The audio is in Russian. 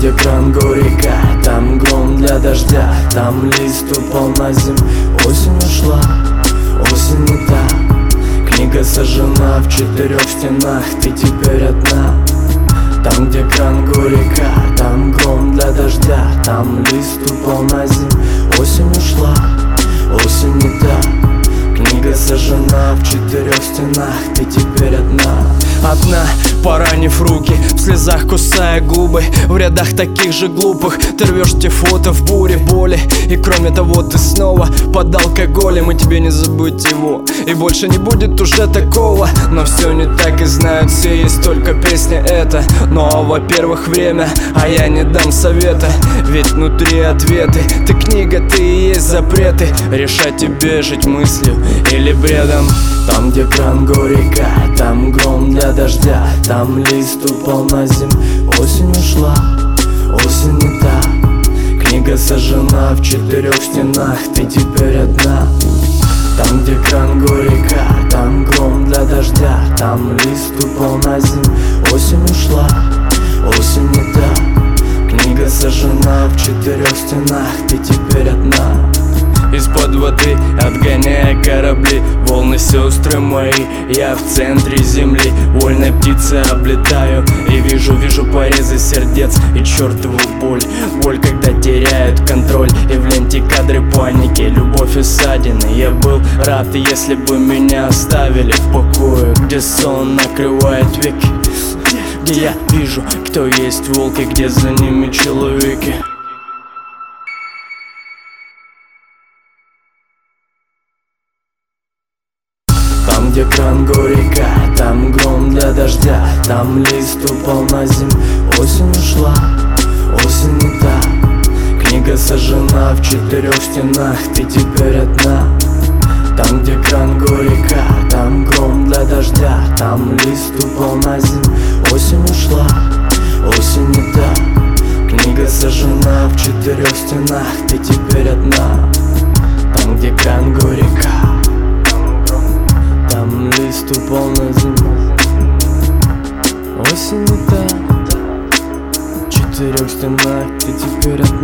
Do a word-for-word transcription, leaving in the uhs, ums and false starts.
где кран горека, там гром для дождя, там лист упал на землю. Осень ушла, осень не та. Книга сожжена в четырех стенах, ты теперь одна. Там, где кран горека, там гром для дождя, там лист упал на землю. Осень ушла, осень не та. Книга сожжена в четырех стенах, ты теперь одна. Одна, поранив руки, в слезах кусая губы. В рядах таких же глупых ты рвешь те фото в буре боли. И кроме того ты снова под алкоголем, и тебе не забыть его, и больше не будет уже такого. Но все не так и знают все, есть только песня эта. Но, во-первых, время, а я не дам совета, ведь внутри ответы. Ты книга, ты и есть запреты. Решать тебе, жить мыслью или бредом. Там, где кран горека, там гром для дождя, там лист упал на землю. Осень ушла, осень не та. Книга сожжена в четырех стенах, ты теперь одна. Там, где кран горека, там гром для дождя, там лист упал на землю. Осень ушла, осень не та. Книга сожжена в четырех стенах, ты теперь одна. Из-под воды, отгоняя корабли, волны сестры мои, я в центре земли. Вольной птицей облетаю и вижу, вижу порезы сердец и чертову боль. Боль, когда теряют контроль, и в ленте кадры паники, любовь и ссадины. Я был рад, если бы меня оставили в покое, где сон накрывает веки, где я вижу, кто есть волки, где за ними человеки. Там, где кран горека, там гром для дождя, там лист упал на землю. Осень ушла, осень не та. Книга сожжена в четырех стенах, ты теперь одна. Там, где кран горека, там гром для дождя, там лист упал на землю. Осень ушла, осень не та. Книга сожжена в четырех стенах, ты теперь одна. Там, где кран горека, там лист упал на землю. Осень не та. В четырех стенах, ты теперь одна.